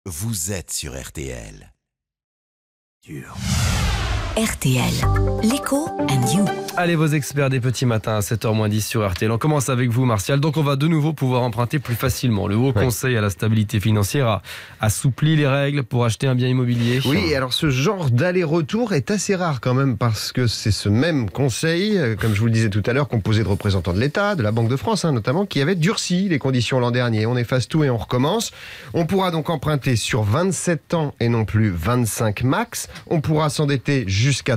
vous êtes sur RTL. RTL, l'écho and you. Allez, vos experts des petits matins à 7h-10 sur RTL. On commence avec vous, Martial. Donc, on va de nouveau pouvoir emprunter plus facilement. Le Haut Conseil à la stabilité financière a assoupli les règles pour acheter un bien immobilier. Oui, alors ce genre d'aller-retour est assez rare quand même, parce que c'est ce même conseil, comme je vous le disais tout à l'heure, composé de représentants de l'État, de la Banque de France notamment, qui avait durci les conditions l'an dernier. On efface tout et on recommence. On pourra donc emprunter sur 27 ans et non plus 25 max. On pourra s'endetter jusqu'à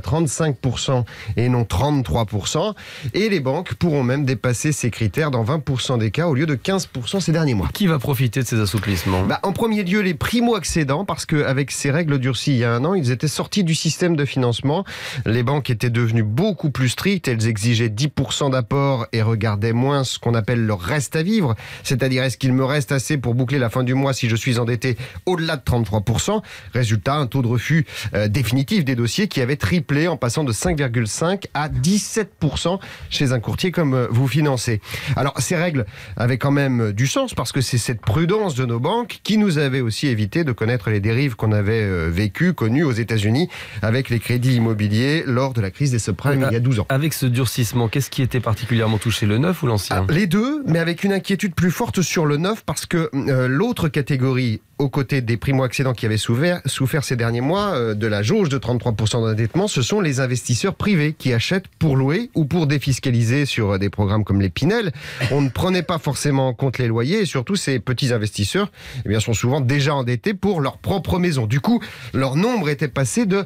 35% et non 33%. Et les banques pourront même dépasser ces critères dans 20% des cas au lieu de 15% ces derniers mois. Qui va profiter de ces assouplissements ? En premier lieu, les primo-accédants, parce qu'avec ces règles durcies il y a un an, ils étaient sortis du système de financement. Les banques étaient devenues beaucoup plus strictes. Elles exigeaient 10% d'apport et regardaient moins ce qu'on appelle leur reste à vivre. C'est-à-dire, est-ce qu'il me reste assez pour boucler la fin du mois si je suis endetté au-delà de 33%? Résultat, un taux de refus définitif des dossiers qui avait triplé en passant de 5,5 à 17% chez un courtier comme vous financez. Alors, ces règles avaient quand même du sens, parce que c'est cette prudence de nos banques qui nous avait aussi évité de connaître les dérives qu'on avait connues aux États-Unis avec les crédits immobiliers lors de la crise des subprimes il y a 12 ans. Avec ce durcissement, qu'est-ce qui était particulièrement touché, le neuf ou l'ancien ? Les deux, mais avec une inquiétude plus forte sur le neuf, parce que l'autre catégorie, aux côtés des primo-accédants qui avaient souffert ces derniers mois de la jauge de 33% d'endettement, ce sont les investisseurs privés qui achètent pour louer ou pour défiscaliser sur des programmes comme les Pinel. On ne prenait pas forcément en compte les loyers, et surtout ces petits investisseurs sont souvent déjà endettés pour leur propre maison. Du coup, leur nombre était passé de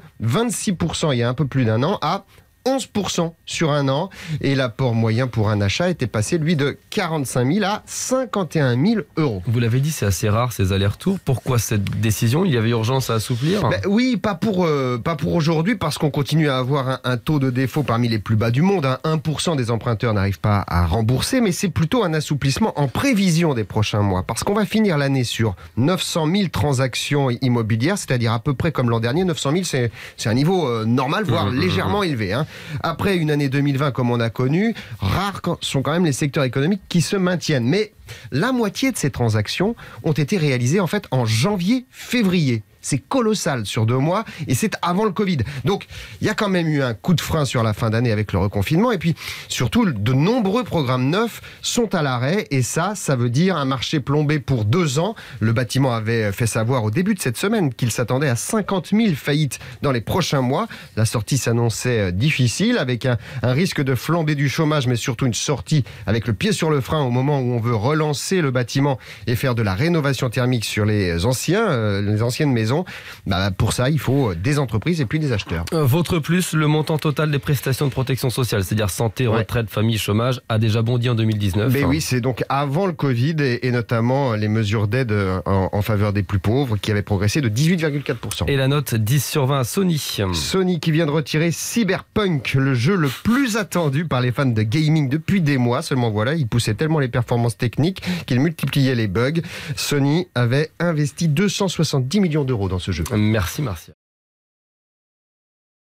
26% il y a un peu plus d'un an à 11% sur un an, et l'apport moyen pour un achat était passé, lui, de 45 000 à 51 000 euros. Vous l'avez dit, c'est assez rare ces allers-retours. Pourquoi cette décision ? Il y avait urgence à assouplir ? Oui, pas pour aujourd'hui, parce qu'on continue à avoir un taux de défaut parmi les plus bas du monde. 1% des emprunteurs n'arrivent pas à rembourser, mais c'est plutôt un assouplissement en prévision des prochains mois, parce qu'on va finir l'année sur 900 000 transactions immobilières, c'est-à-dire à peu près comme l'an dernier. 900 000, c'est un niveau normal, voire légèrement élevé. Après une année 2020 comme on a connu, rares sont quand même les secteurs économiques qui se maintiennent. Mais la moitié de ces transactions ont été réalisées en fait en janvier-février. C'est colossal sur 2 mois, et c'est avant le Covid. Donc, il y a quand même eu un coup de frein sur la fin d'année avec le reconfinement. Et puis, surtout, de nombreux programmes neufs sont à l'arrêt. Et ça veut dire un marché plombé pour 2 ans. Le bâtiment avait fait savoir au début de cette semaine qu'il s'attendait à 50 000 faillites dans les prochains mois. La sortie s'annonçait difficile, avec un risque de flambée du chômage, mais surtout une sortie avec le pied sur le frein au moment où on veut relancer le bâtiment et faire de la rénovation thermique sur les anciennes maisons. Pour ça, il faut des entreprises et puis des acheteurs. Votre plus, le montant total des prestations de protection sociale, c'est-à-dire santé, retraite, famille, chômage, a déjà bondi en 2019. Mais oui, c'est donc avant le Covid, et notamment les mesures d'aide en faveur des plus pauvres qui avaient progressé de 18,4%. Et la note 10 sur 20 à Sony. Sony qui vient de retirer Cyberpunk, le jeu le plus attendu par les fans de gaming depuis des mois. Seulement voilà, il poussait tellement les performances techniques qu'il multipliait les bugs. Sony avait investi 270 millions d'euros dans ce jeu. Merci Martial.